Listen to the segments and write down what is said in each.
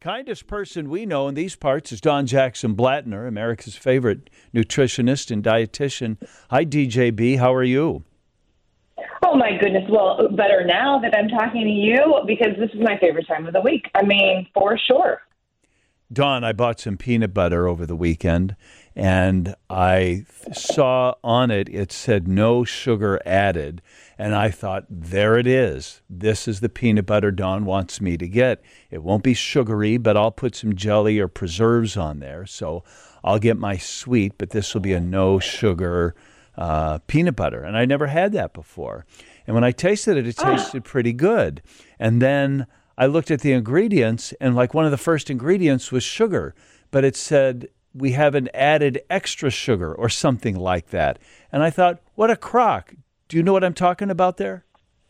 Kindest person we know in these parts is Don Jackson Blattner, America's favorite nutritionist and dietitian. Hi, DJB. How are you? Oh, my goodness. Well, better now that I'm talking to you because this is my favorite time of the week. I mean, for sure. Don, I bought some peanut butter over the weekend, and I saw on it, it said no sugar added. And I thought, there it is. This is the peanut butter Don wants me to get. It won't be sugary, but I'll put some jelly or preserves on there. So I'll get my sweet, but this will be a no sugar peanut butter. And I never had that before. And when I tasted it, it tasted pretty good. And then I looked at the ingredients, and like one of the first ingredients was sugar, but it said we haven't added extra sugar or something like that. And I thought, what a crock. Do you know what I'm talking about there?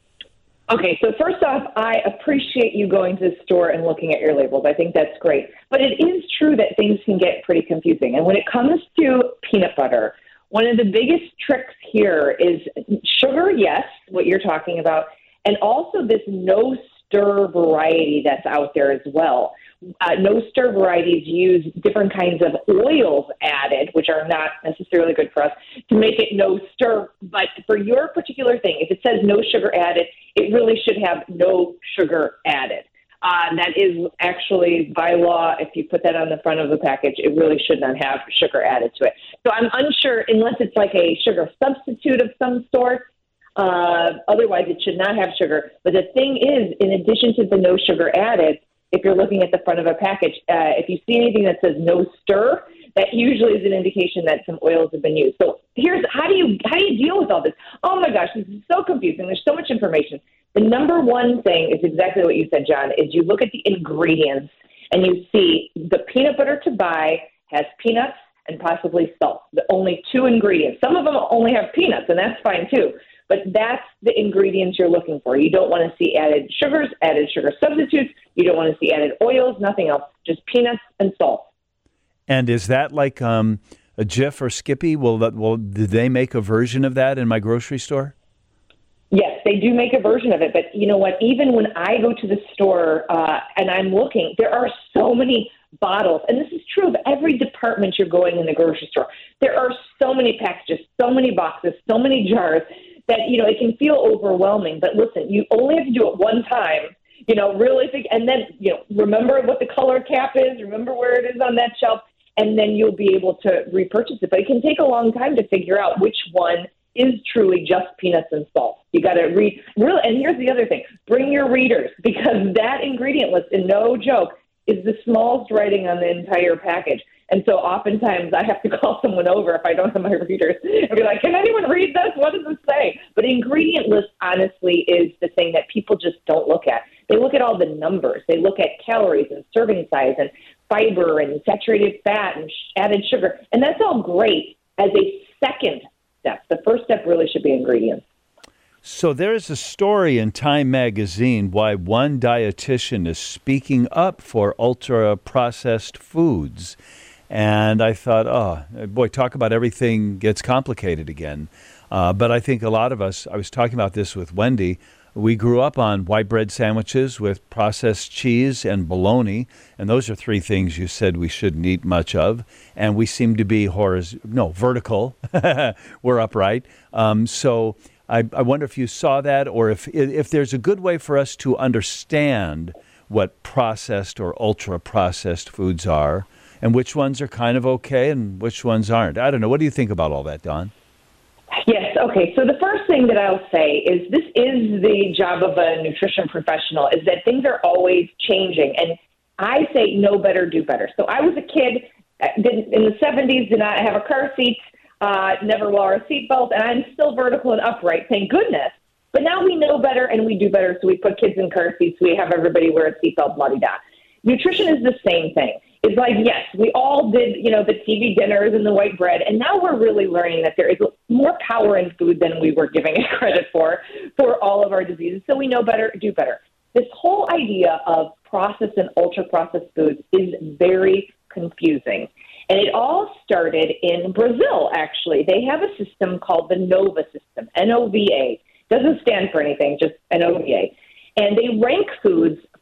Okay, so first off, I appreciate you going to the store and looking at your labels. I think that's great. But it is true that things can get pretty confusing. And when it comes to peanut butter, one of the biggest tricks here is sugar, yes, what you're talking about, and also this no-stir variety that's out there as well. No-stir varieties use different kinds of oils added, which are not necessarily good for us, to make it no-stir. But for your particular thing, if it says no sugar added, it really should have no sugar added. That is actually by law, if you put that on the front of the package, it really should not have sugar added to it. So I'm unsure, unless it's like a sugar substitute of some sort. Otherwise, it should not have sugar. But the thing is, in addition to the no sugar added, if you're looking at the front of a package, if you see anything that says no stir, that usually is an indication that some oils have been used. So here's how do you deal with all this? Oh my gosh, this is so confusing. There's so much information. The number one thing is exactly what you said, John, is you look at the ingredients and you see the peanut butter to buy has peanuts and possibly salt. The only two ingredients. Some of them only have peanuts, and that's fine too. But that's the ingredients you're looking for. You don't want to see added sugars, added sugar substitutes. You don't want to see added oils, nothing else, just peanuts and salt. And is that like a Jif or Skippy? Do they make a version of that in my grocery store? Yes, they do make a version of it. But you know what? Even when I go to the store and I'm looking, there are so many bottles. And this is true of every department you're going in the grocery store. There are so many packages, so many boxes, so many jars that, it can feel overwhelming. But listen, you only have to do it one time, really think, and then, remember what the color cap is, remember where it is on that shelf, and then you'll be able to repurchase it. But it can take a long time to figure out which one is truly just peanuts and salt. You got to read, really, and here's the other thing, bring your readers, because that ingredient list, and no joke, is the smallest writing on the entire package. And so oftentimes I have to call someone over if I don't have my readers and be like, can anyone read this? What does it say? But ingredient list, honestly, is the thing that people just don't look at. They look at all the numbers. They look at calories and serving size and fiber and saturated fat and added sugar. And that's all great as a second step. The first step really should be ingredients. So there's a story in Time magazine why one dietitian is speaking up for ultra-processed foods. And I thought, oh, boy, talk about everything gets complicated again. But I think a lot of us, I was talking about this with Wendy, we grew up on white bread sandwiches with processed cheese and bologna, and those are three things you said we shouldn't eat much of. And we seem to be vertical. We're upright. So I wonder if you saw that, or if there's a good way for us to understand what processed or ultra-processed foods are, and which ones are kind of okay and which ones aren't. I don't know. What do you think about all that, Don? Yes. Okay. So the first thing that I'll say is this is the job of a nutrition professional, is that things are always changing. And I say know better, do better. So I was a kid in the 70s, did not have a car seat, never wore a seatbelt, and I'm still vertical and upright, thank goodness. But now we know better and we do better, so we put kids in car seats, we have everybody wear a seatbelt, blah-de-da. Nutrition is the same thing. It's like, yes, we all did, the TV dinners and the white bread, and now we're really learning that there is more power in food than we were giving it credit for all of our diseases. So we know better, do better. This whole idea of processed and ultra-processed foods is very confusing. And it all started in Brazil, actually. They have a system called the NOVA system, N-O-V-A. Doesn't stand for anything, just N-O-V-A. And they rank foods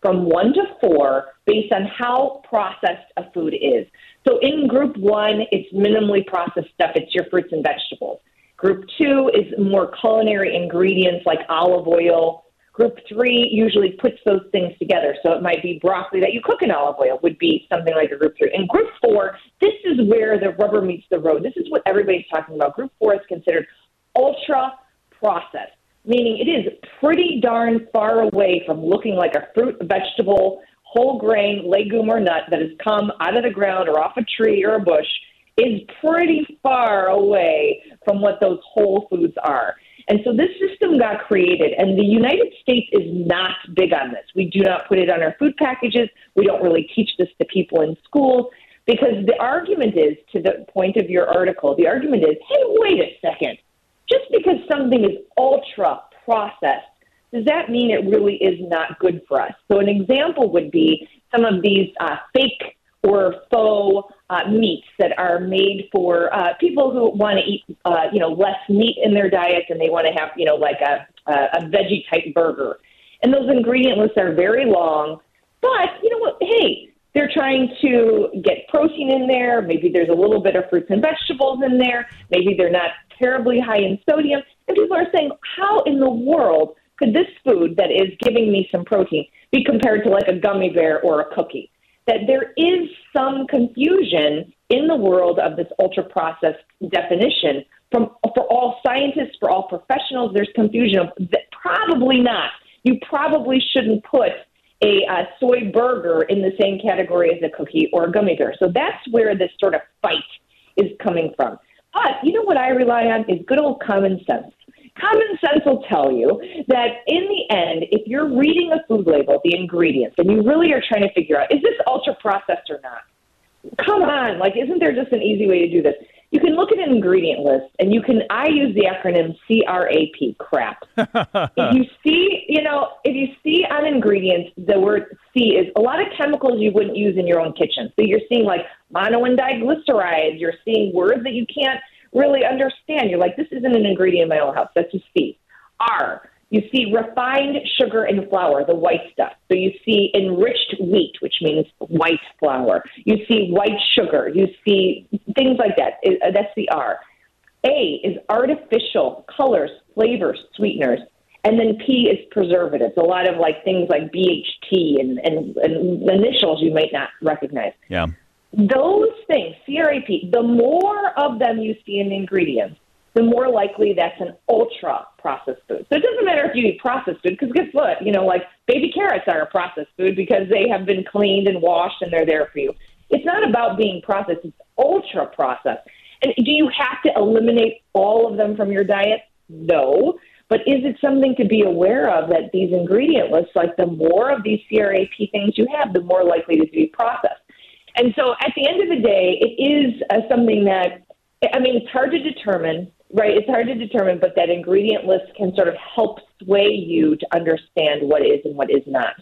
from 1 to 4 based on how processed a food is. So in group 1, it's minimally processed stuff. It's your fruits and vegetables. Group 2 is more culinary ingredients like olive oil. Group 3 usually puts those things together. So it might be broccoli that you cook in olive oil would be something like a group 3. In group 4, this is where the rubber meets the road. This is what everybody's talking about. Group 4 is considered ultra processed, meaning it is pretty darn far away from looking like a fruit, vegetable, whole grain, legume, or nut that has come out of the ground or off a tree or a bush. Is pretty far away from what those whole foods are. And so this system got created, and the United States is not big on this. We do not put it on our food packages. We don't really teach this to people in schools because the argument is, to the point of your article, the argument is, hey, wait a second. Just because something is ultra processed, does that mean it really is not good for us? So an example would be some of these fake or faux meats that are made for people who want to eat, less meat in their diet, and they want to have, like a veggie type burger. And those ingredient lists are very long, but you know what? Hey, they're trying to get protein in there. Maybe there's a little bit of fruits and vegetables in there. Maybe they're not terribly high in sodium. And people are saying, how in the world could this food that is giving me some protein be compared to like a gummy bear or a cookie? That there is some confusion in the world of this ultra-processed definition. For all scientists, for all professionals, there's confusion of that. Probably not. You probably shouldn't put a soy burger in the same category as a cookie or a gummy bear. So that's where this sort of fight is coming from. But you know what I rely on is good old common sense. Common sense will tell you that in the end, if you're reading a food label, the ingredients, and you really are trying to figure out, is this ultra-processed or not? Come on, isn't there just an easy way to do this? You can look at an ingredient list, and I use the acronym CRAP, crap. If you see on ingredients, the word C is a lot of chemicals you wouldn't use in your own kitchen. So you're seeing mono and diglycerides, you're seeing words that you can't really understand. You're like, this isn't an ingredient in my own house. That's a C. R, you see refined sugar and flour, the white stuff. So you see enriched wheat, which means white flour. You see white sugar. You see things like that. That's the R. A is artificial colors, flavors, sweeteners. And then P is preservatives. A lot of things like BHT and initials you might not recognize. Yeah. Those things, CRAP, the more of them you see in the ingredients, the more likely that's an ultra-processed food. So it doesn't matter if you eat processed food, because guess what? Baby carrots are a processed food because they have been cleaned and washed and they're there for you. It's not about being processed. It's ultra-processed. And do you have to eliminate all of them from your diet? No. But is it something to be aware of that these ingredient lists, the more of these CRAP things you have, the more likely it is to be processed? And so at the end of the day, it is something that, it's hard to determine, right? It's hard to determine, but that ingredient list can sort of help sway you to understand what is and what is not.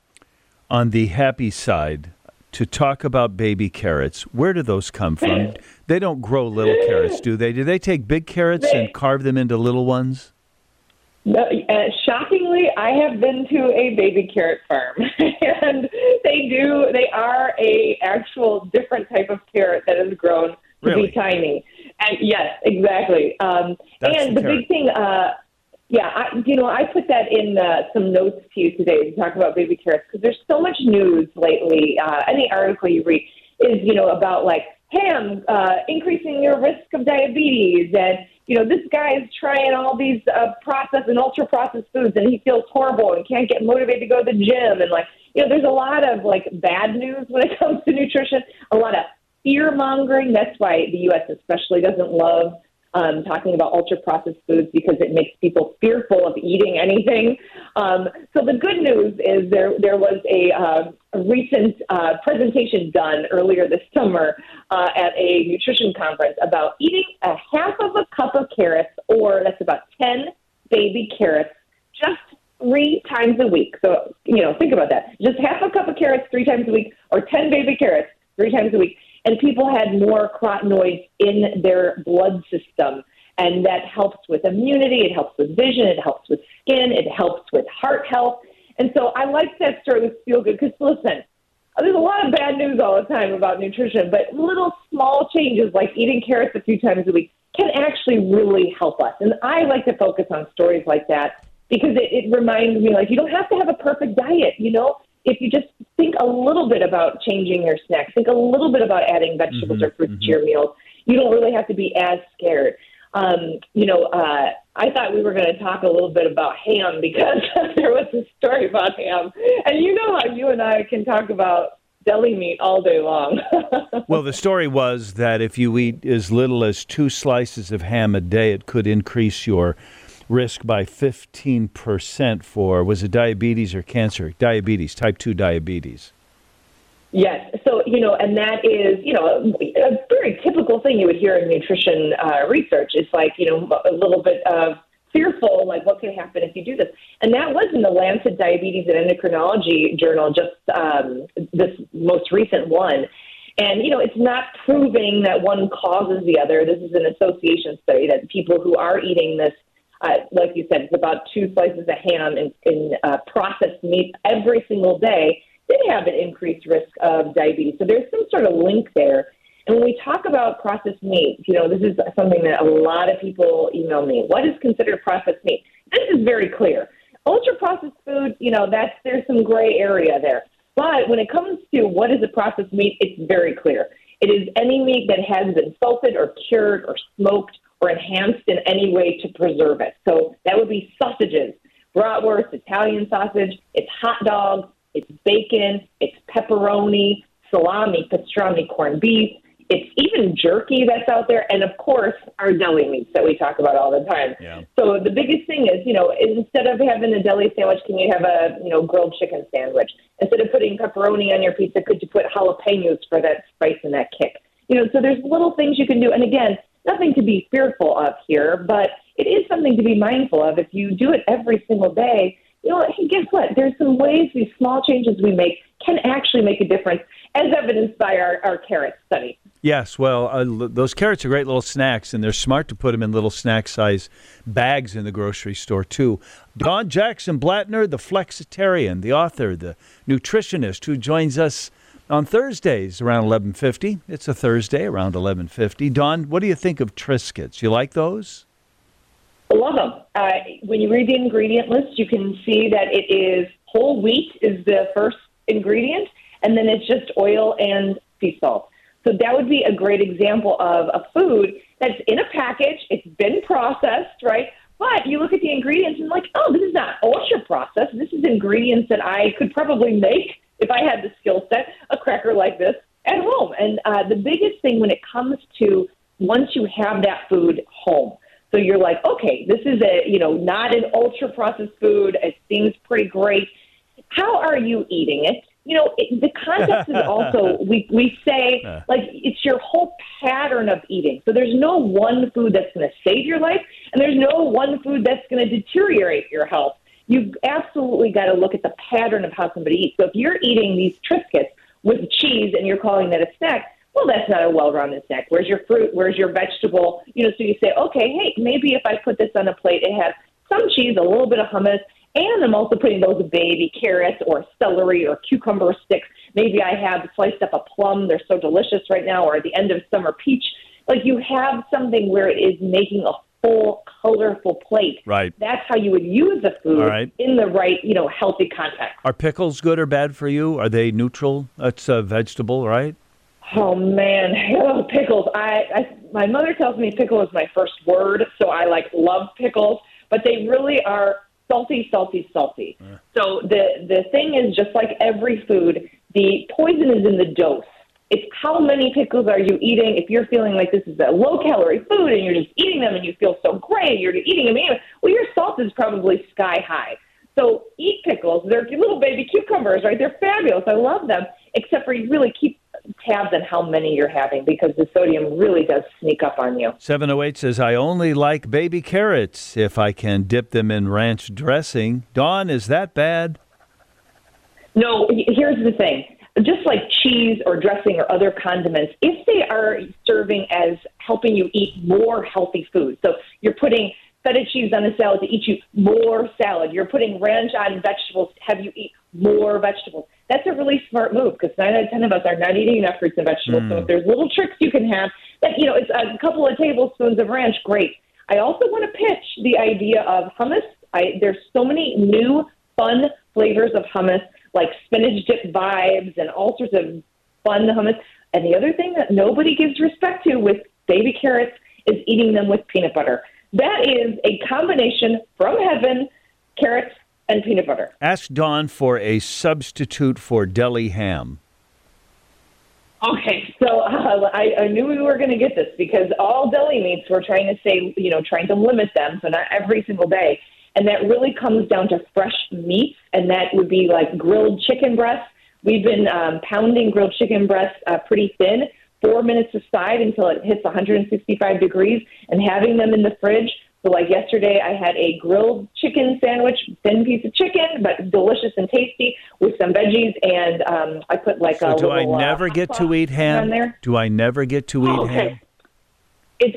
On the happy side, to talk about baby carrots, where do those come from? They don't grow little carrots, do they? Do they take big carrots and carve them into little ones? No, shockingly, I have been to a baby carrot farm, and they are a actual different type of carrot that has grown to be tiny. And yes, exactly. And the big thing, I put that in some notes to you today to talk about baby carrots because there's so much news lately. Any article you read is, about hey, I'm increasing your risk of diabetes, and this guy is trying all these processed and ultra-processed foods, and he feels horrible and can't get motivated to go to the gym. And, there's a lot of, bad news when it comes to nutrition, a lot of fear-mongering. That's why the U.S. especially doesn't love talking about ultra-processed foods because it makes people fearful of eating anything. So the good news is there was a recent presentation done earlier this summer at a nutrition conference about eating a half of a cup of carrots, or that's about 10 baby carrots, just 3 times a week. So, think about that. Just half a cup of carrots 3 times a week, or 10 baby carrots 3 times a week. And people had more carotenoids in their blood system. And that helps with immunity. It helps with vision. It helps with skin. It helps with heart health. And so I like that story with Feel Good because, listen, there's a lot of bad news all the time about nutrition, but little small changes like eating carrots a few times a week can actually really help us. And I like to focus on stories like that because it reminds me, like, you don't have to have a perfect diet, you know? If you just think a little bit about changing your snacks, think a little bit about adding vegetables or fruits to your meals, you don't really have to be as scared. I thought we were going to talk a little bit about ham because there was a story about ham. And you know how you and I can talk about deli meat all day long. Well, the story was that if you eat as little as 2 slices of ham a day, it could increase your risk by 15% for, was it diabetes or cancer? Diabetes, type 2 diabetes. Yes. So, and that is, a very typical thing you would hear in nutrition research. It's like, a little bit of fearful, like what could happen if you do this. And that was in the Lancet Diabetes and Endocrinology journal, just this most recent one. And, it's not proving that one causes the other. This is an association study that people who are eating this, like you said, it's about 2 slices of ham in processed meat every single day, did have an increased risk of diabetes. So there's some sort of link there. And when we talk about processed meat, this is something that a lot of people email me. What is considered processed meat? This is very clear. Ultra-processed food, there's some gray area there. But when it comes to what is a processed meat, it's very clear. It is any meat that has been salted or cured or smoked or enhanced in any way to preserve it. So that would be sausages, bratwurst, Italian sausage, it's hot dogs, it's bacon, it's pepperoni, salami, pastrami, corned beef. It's even jerky that's out there. And, of course, our deli meats that we talk about all the time. Yeah. So the biggest thing is, instead of having a deli sandwich, can you have a, grilled chicken sandwich? Instead of putting pepperoni on your pizza, could you put jalapenos for that spice and that kick? So there's little things you can do. And, again, nothing to be fearful of here, but it is something to be mindful of. If you do it every single day, hey, guess what? There's some ways these small changes we make can actually make a difference, as evidenced by our carrot study. Yes, well, those carrots are great little snacks, and they're smart to put them in little snack-size bags in the grocery store, too. Dawn Jackson Blattner, the flexitarian, the author, the nutritionist, who joins us on Thursdays around 11:50. It's a Thursday around 11:50. Dawn, what do you think of Triscuits? You like those? I love them. When you read the ingredient list, you can see that it is whole wheat is the first ingredient, and then it's just oil and sea salt. So that would be a great example of a food that's in a package. It's been processed, right? But you look at the ingredients and like, oh, this is not ultra processed. This is ingredients that I could probably make if I had the skill set, a cracker like this at home. And the biggest thing when it comes to once you have that food home, so you're like, okay, this is not an ultra processed food. It seems pretty great. How are you eating it? The context is also, we say, like, it's your whole pattern of eating. So there's no one food that's going to save your life, and there's no one food that's going to deteriorate your health. You've absolutely got to look at the pattern of how somebody eats. So if you're eating these Triscuits with cheese and you're calling that a snack, well, that's not a well-rounded snack. Where's your fruit? Where's your vegetable? So you say, okay, hey, maybe if I put this on a plate, it has some cheese, a little bit of hummus, and I'm also putting those baby carrots or celery or cucumber sticks. Maybe I have sliced up a plum. They're so delicious right now, or at the end of summer peach. Like you have something where it is making a full, colorful plate. Right. That's how you would use the food in the right, healthy context. Are pickles good or bad for you? Are they neutral? That's a vegetable, right? Oh, man. Oh, pickles. My mother tells me pickle is my first word, so I love pickles, but they really are salty, salty, salty. So the thing is, just like every food, the poison is in the dose. It's how many pickles are you eating? If you're feeling like this is a low-calorie food and you're just eating them and you feel so great, you're eating them anyway, well, your salt is probably sky high. So eat pickles. They're little baby cucumbers, right? They're fabulous. I love them, except for you really keep tabs on how many you're having because the sodium really does sneak up on you. 708 says, I only like baby carrots if I can dip them in ranch dressing. Dawn, is that bad? No, here's the thing. Just like cheese or dressing or other condiments, if they are serving as helping you eat more healthy food, so you're putting feta cheese on a salad to eat you more salad. You're putting ranch on vegetables to have you eat more vegetables. That's a really smart move because 9 out of 10 of us are not eating enough fruits and vegetables. So if there's little tricks you can have, that it's a couple of tablespoons of ranch, great. I also want to pitch the idea of hummus. There's so many new, fun flavors of hummus, like spinach dip vibes and all sorts of fun hummus. And the other thing that nobody gives respect to with baby carrots is eating them with peanut butter. That is a combination from heaven, carrots and peanut butter. Ask Dawn for a substitute for deli ham. Okay, so I knew we were going to get this because all deli meats, we're trying to say, trying to limit them, so not every single day. And that really comes down to fresh meats, and that would be like grilled chicken breasts. We've been pounding grilled chicken breasts pretty thin, 4 minutes aside until it hits 165 degrees, and having them in the fridge. So like yesterday, I had a grilled chicken sandwich, thin piece of chicken, but delicious and tasty with some veggies, and I put like a little... Do I never get to eat ham? There. Do I never get to eat ham? It's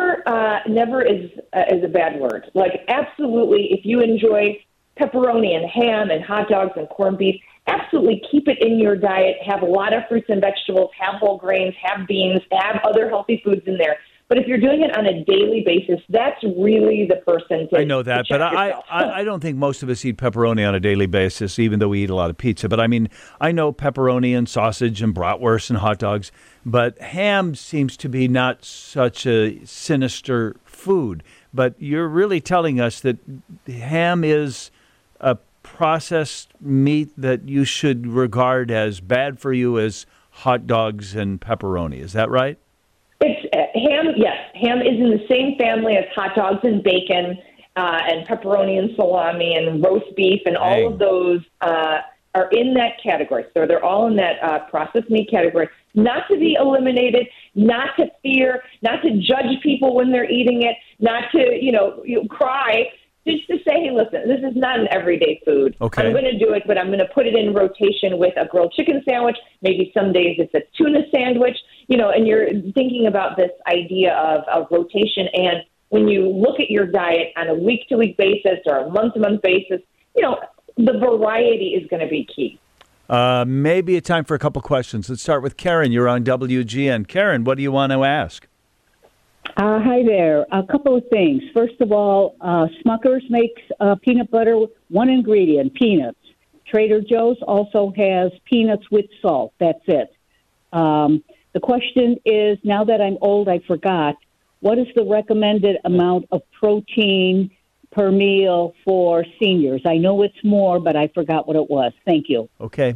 never is a bad word. Like, absolutely, if you enjoy pepperoni and ham and hot dogs and corned beef, absolutely keep it in your diet. Have a lot of fruits and vegetables, have whole grains, have beans, have other healthy foods in there. But if you're doing it on a daily basis, that's really the person to... I know that, but I don't think most of us eat pepperoni on a daily basis, even though we eat a lot of pizza. But I mean, I know pepperoni and sausage and bratwurst and hot dogs, but ham seems to be not such a sinister food. But you're really telling us that ham is a processed meat that you should regard as bad for you as hot dogs and pepperoni. Is that right? It's ham. Yes, ham is in the same family as hot dogs and bacon and pepperoni and salami and roast beef, and all of those are in that category. So they're all in that processed meat category. Not to be eliminated, not to fear, not to judge people when they're eating it, not to cry. Just to say, hey, listen, this is not an everyday food. Okay. I'm going to do it, but I'm going to put it in rotation with a grilled chicken sandwich. Maybe some days it's a tuna sandwich, and you're thinking about this idea of rotation. And when you look at your diet on a week-to-week basis or a month-to-month basis, the variety is going to be key. Maybe a time for a couple questions. Let's start with Karen. You're on WGN. Karen, what do you want to ask? Hi there. A couple of things. First of all, Smucker's makes peanut butter, one ingredient, peanuts. Trader Joe's also has peanuts with salt. That's it. The question is, now that I'm old, I forgot, what is the recommended amount of protein per meal for seniors? I know it's more, but I forgot what it was. Thank you. Okay.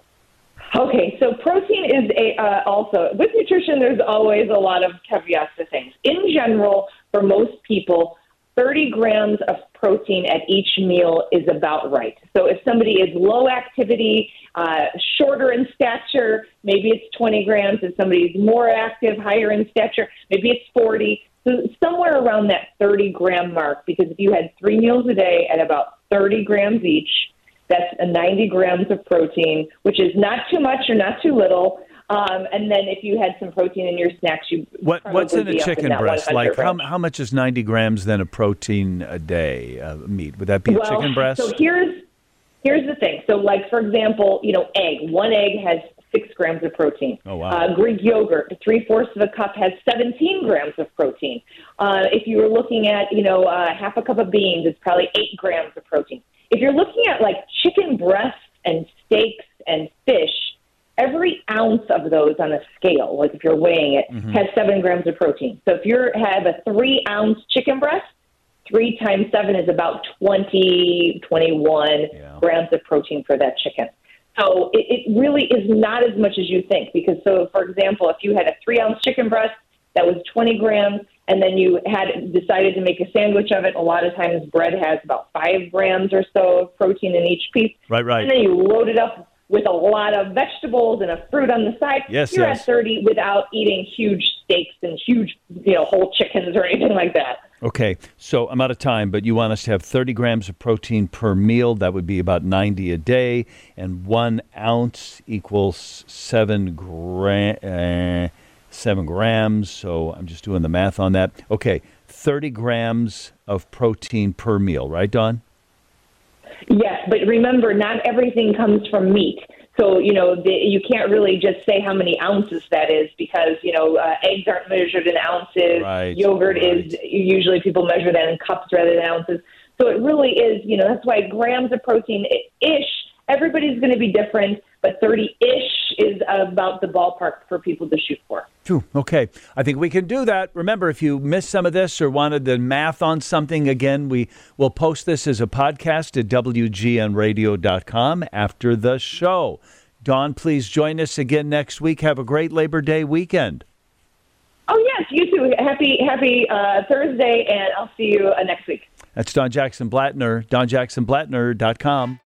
Okay, so protein is also, with nutrition, there's always a lot of caveats to things. In general, for most people, 30 grams of protein at each meal is about right. So if somebody is low activity, shorter in stature, maybe it's 20 grams. If somebody is more active, higher in stature, maybe it's 40. So somewhere around that 30-gram mark, because if you had 3 meals a day at about 30 grams each, that's 90 grams of protein, which is not too much or not too little. And then if you had some protein in your snacks, what's in a chicken breast? Like how much is 90 grams then of protein a day meat? Would that be a chicken breast? So here's the thing. So like, for example, egg. One egg has 6 grams of protein. Oh, wow. Greek yogurt, 3/4 of a cup has 17 grams of protein. If you were looking at, half a cup of beans, it's probably 8 grams of protein. If you're looking at like chicken breasts and steaks and fish, every ounce of those on a scale, like if you're weighing it, has 7 grams of protein. So if you have a 3-ounce chicken breast, 3 times 7 is about 21 grams of protein for that chicken. So it really is not as much as you think, because, so for example, if you had a 3-ounce chicken breast, that was 20 grams, and then you had decided to make a sandwich of it. A lot of times bread has about 5 grams or so of protein in each piece. Right. And then you load it up with a lot of vegetables and a fruit on the side. You're at 30 without eating huge steaks and huge, whole chickens or anything like that. Okay, so I'm out of time, but you want us to have 30 grams of protein per meal. That would be about 90 a day, and 1 ounce equals 7 grams. So I'm just doing the math on that. Okay, 30 grams of protein per meal, right, Dawn? Yes, but remember, not everything comes from meat. So, you can't really just say how many ounces that is because, eggs aren't measured in ounces. Right, Yogurt is usually people measure that in cups rather than ounces. So it really is, that's why grams of protein-ish, everybody's going to be different, but 30-ish is about the ballpark for people to shoot for. Phew, okay. I think we can do that. Remember, if you missed some of this or wanted the math on something, again, we will post this as a podcast at WGNradio.com after the show. Dawn, please join us again next week. Have a great Labor Day weekend. Oh, yes, you too. Happy Thursday, and I'll see you next week. That's Dawn Jackson Blattner, DawnJacksonBlattner.com.